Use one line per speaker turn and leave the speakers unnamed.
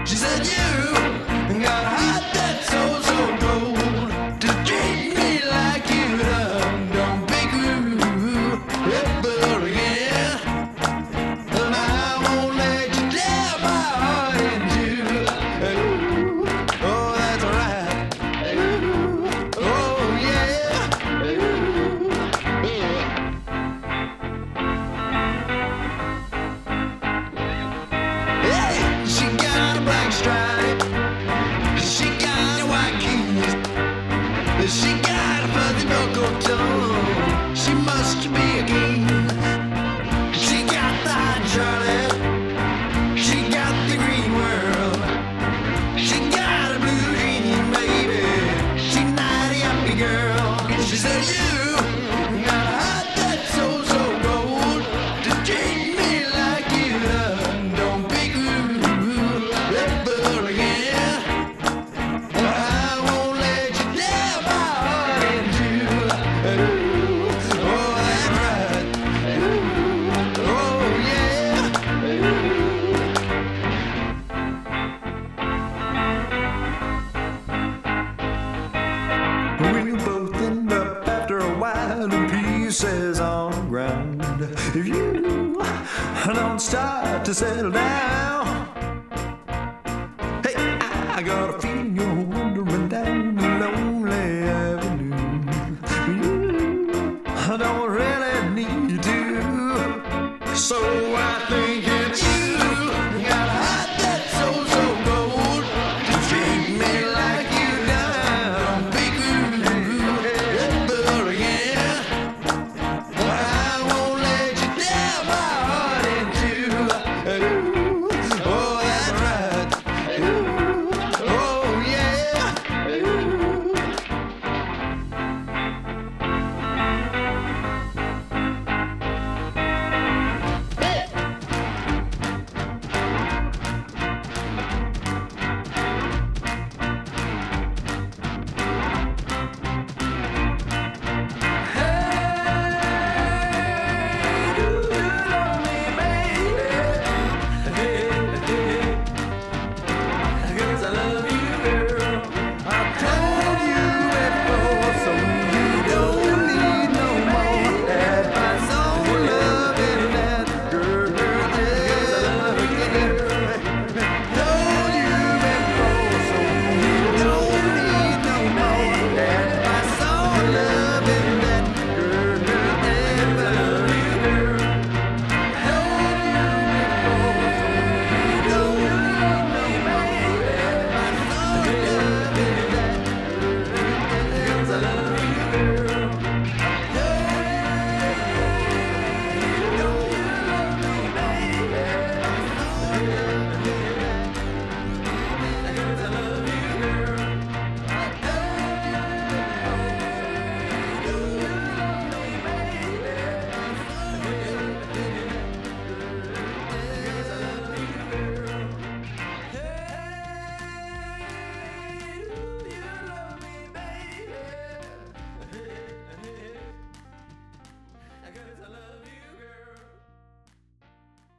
She said, you got a heart that's so, so cold to treat me like you done. Don't be cruel, ever again. And I won't let you tear my heart in two. Ooh, oh, that's right. Ooh, oh, yeah. Ooh, yeah. Hey, she got a black stripe. She got a white keys. She got a fuzzy knuckle tongue. She must be a king. She got the hot Charlotte. She got the green world. She got a blue dream, baby. She mighty happy girl. She said, you got a heart that's so, so cold to treat me like you done. Don't be cruel ever again. I won't let you tear my heart in two. Ooh, oh, that's right. Ooh, oh, yeah. We both end up after a while in pieces on the ground. If you don't start to settle down, hey, I got a feeling you're